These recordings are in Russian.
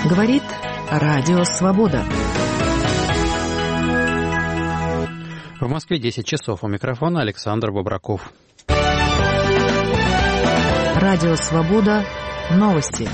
Говорит Радио Свобода. В Москве 10 часов. У микрофона Александр Бобраков. Радио Свобода. Новости.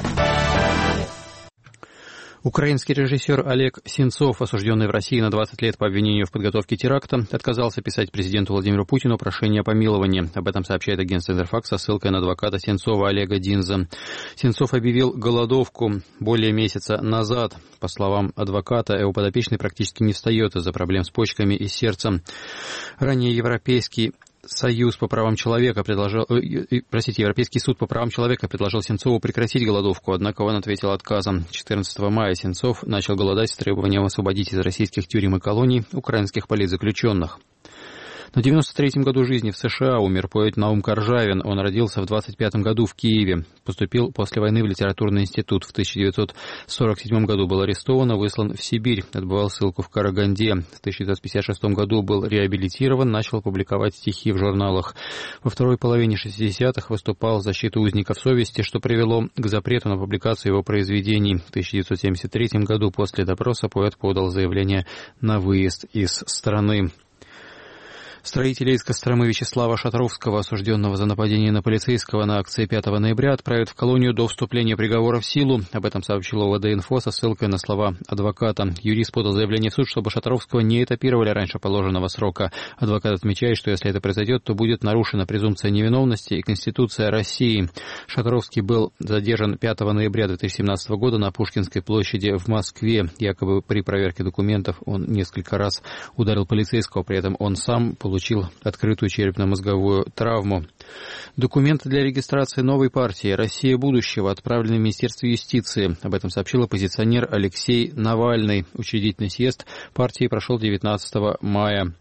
Украинский режиссер Олег Сенцов, осужденный в России на 20 лет по обвинению в подготовке теракта, отказался писать президенту Владимиру Путину прошение о помиловании. Об этом сообщает агентство «Интерфакс» со ссылкой на адвоката Сенцова Олега Динза. Сенцов объявил голодовку более месяца назад. По словам адвоката, его подопечный практически не встает из-за проблем с почками и сердцем. Ранее Европейский суд по правам человека предложил Сенцову прекратить голодовку, однако он ответил отказом. 14 мая Сенцов начал голодать с требованием освободить из российских тюрем и колоний украинских политзаключенных. На 93-м году жизни в США умер поэт Наум Коржавин. Он родился в 25-м году в Киеве. Поступил после войны в литературный институт. В 1947 году был арестован и выслан в Сибирь. Отбывал ссылку в Караганде. В 1956 году был реабилитирован, начал публиковать стихи в журналах. Во второй половине 60-х выступал в защиту узников совести, что привело к запрету на публикацию его произведений. В 1973 году после допроса поэт подал заявление на выезд из страны. Строители из Костромы Вячеслава Шатровского, осужденного за нападение на полицейского на акции 5 ноября, отправят в колонию до вступления приговора в силу. Об этом сообщила ОВД-инфо со ссылкой на слова адвоката. Юрист подал заявление в суд, чтобы Шатровского не этапировали раньше положенного срока. Адвокат отмечает, что если это произойдет, то будет нарушена презумпция невиновности и Конституция России. Шатровский был задержан 5 ноября 2017 года на Пушкинской площади в Москве. Якобы при проверке документов он несколько раз ударил полицейского, при этом он сам получил открытую черепно-мозговую травму. Документы для регистрации новой партии «Россия будущего» отправлены в Министерство юстиции. Об этом сообщил оппозиционер Алексей Навальный. Учредительный съезд партии прошел 19 мая.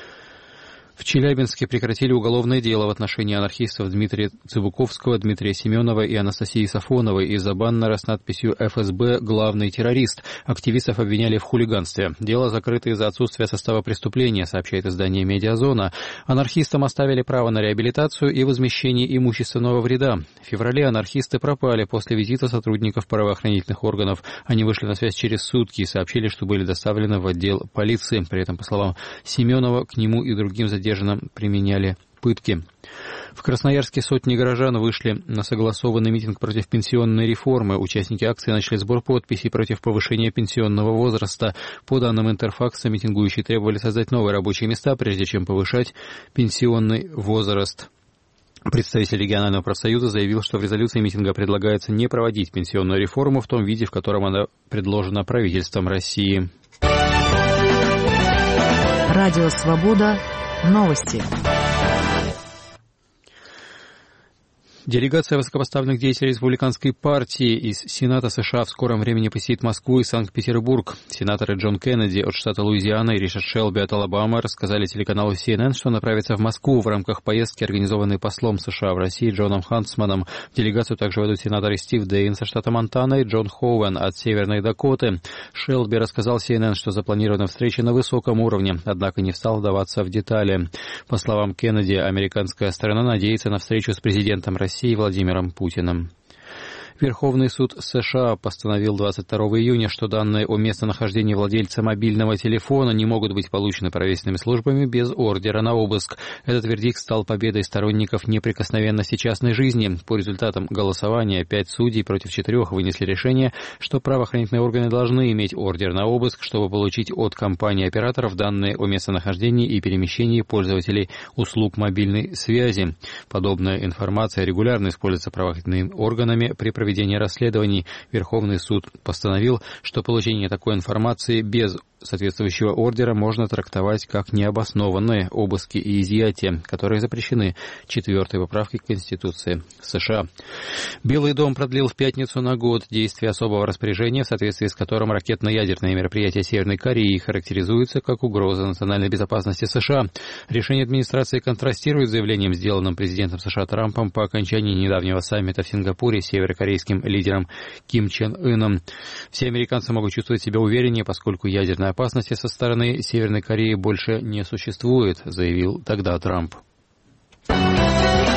В Челябинске прекратили уголовное дело в отношении анархистов Дмитрия Цыбуковского, Дмитрия Семенова и Анастасии Сафоновой из-за баннера с надписью «ФСБ. Главный террорист». Активистов обвиняли в хулиганстве. Дело закрыто из-за отсутствия состава преступления, сообщает издание «Медиазона». Анархистам оставили право на реабилитацию и возмещение имущественного вреда. В феврале анархисты пропали после визита сотрудников правоохранительных органов. Они вышли на связь через сутки и сообщили, что были доставлены в отдел полиции. При этом, по словам Семенова, к нему и другим задержанным применяли пытки. В Красноярске сотни горожан вышли на согласованный митинг против пенсионной реформы. Участники акции начали сбор подписей против повышения пенсионного возраста. По данным Интерфакса, митингующие требовали создать новые рабочие места, прежде чем повышать пенсионный возраст. Представитель регионального профсоюза заявил, что в резолюции митинга предлагается не проводить пенсионную реформу в том виде, в котором она предложена правительством России. Радио Свобода. Новости. Делегация высокопоставленных деятелей республиканской партии из Сената США в скором времени посетит Москву и Санкт-Петербург. Сенаторы Джон Кеннеди от штата Луизиана и Ричард Шелби от Алабамы рассказали телеканалу CNN, что направятся в Москву в рамках поездки, организованной послом США в России Джоном Хантсманом. В делегацию также войдут сенаторы Стив Дейн со штата Монтана и Джон Хоуэн от Северной Дакоты. Шелби рассказал CNN, что запланирована встреча на высоком уровне, однако не стал вдаваться в детали. По словам Кеннеди, американская сторона надеется на встречу с президентом России Владимиром Путиным. Верховный суд США постановил 22 июня, что данные о местонахождении владельца мобильного телефона не могут быть получены правительственными службами без ордера на обыск. Этот вердикт стал победой сторонников неприкосновенности частной жизни. По результатам голосования 5 судей против 4 вынесли решение, что правоохранительные органы должны иметь ордер на обыск, чтобы получить от компаний-операторов данные о местонахождении и перемещении пользователей услуг мобильной связи. Подобная информация регулярно используется правоохранительными органами при проведения расследований. Верховный суд постановил, что получение такой информации без соответствующего ордера можно трактовать как необоснованные обыски и изъятия, которые запрещены 4-й поправкой к Конституции США. Белый дом продлил в пятницу на год действие особого распоряжения, в соответствии с которым ракетно-ядерные мероприятия Северной Кореи характеризуются как угроза национальной безопасности США. Решение администрации контрастирует с заявлением, сделанным президентом США Трампом по окончании недавнего саммита в Сингапуре с северокорейским лидером Ким Чен Ыном. Все американцы могут чувствовать себя увереннее, поскольку ядерная опасности со стороны Северной Кореи больше не существует, заявил тогда Трамп.